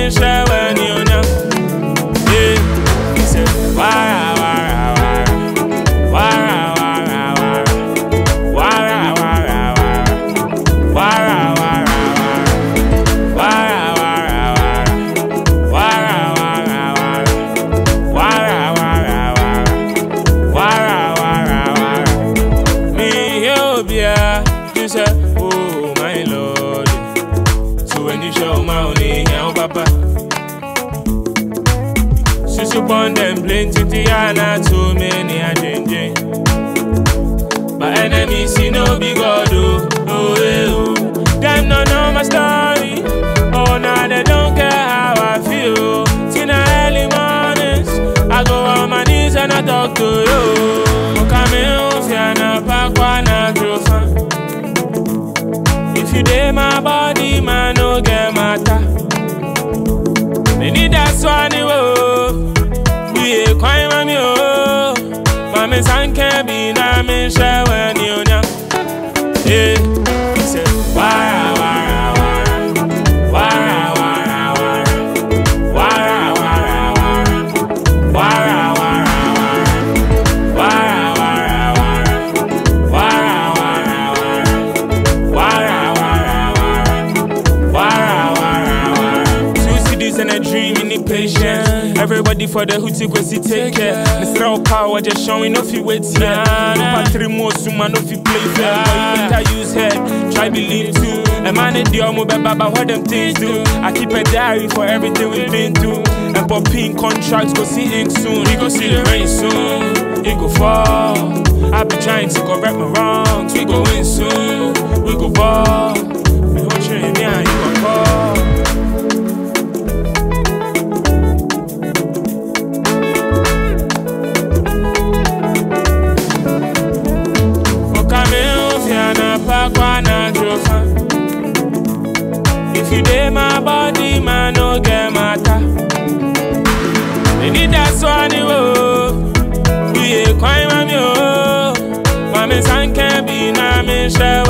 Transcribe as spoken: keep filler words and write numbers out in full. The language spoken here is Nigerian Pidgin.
me share when you know. Yeah, he said, wara wara wara, wara wara wara, wara wara wara, wara wara wara, wara wara wara, wara wara wara. Me yo bia, you say, oh my Lord. So when you show my only here, papa. Susu born them plenty Tiana, too many a jing. My enemies see no big God, oh, oh, eh, oh. Them no know my story. Oh, now they don't care how I feel. Tina early mornings, I go on my knees and I talk to you. Come in, Fiana, Pakwana, Trofa. If you dare my body, man, no get matter. They need that swan, oh. We a crime, mommy, oh. Mammy, son can't be, now me share when you know. Yeah, he said, wara, wara, wara, wara, wara, wara, wara, wara, wara, wara, wara, wara, wara, wara, wara. Two cities and a dream in the patience. Everybody for the hootie go see take care. Mister Power just showing off you wait here. No patri more suma no fi play fair. But you better use head, try believe too. A man in the army about what them things do. I keep a diary for everything we've been through. And popping contracts go see ink soon. We go see the rain soon. It go fall. I be trying to correct my wrongs. We go win soon. We go ball. We go train me and you go call. If you dare my body, man, no get matter. They need that swan, oh. We a crime, mommy, oh. Mammy, son can't be, now me share.